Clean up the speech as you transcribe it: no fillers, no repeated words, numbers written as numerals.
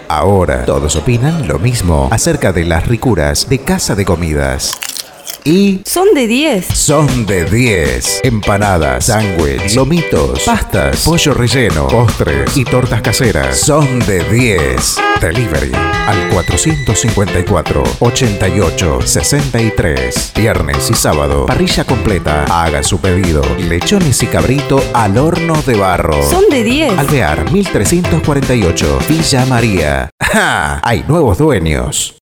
Ahora todos opinan lo mismo acerca de las ricuras de Casa de Comidas. Y Son de 10. son de 10. Empanadas, sándwich, lomitos, pastas, pollo relleno, postres y tortas caseras. Son de 10. Delivery al 454-88-63. Viernes y sábado, parrilla completa. Haga su pedido. Lechones y cabrito al horno de barro. Son de 10. Alvear 1348, Villa María. ¡Ja! Hay nuevos dueños.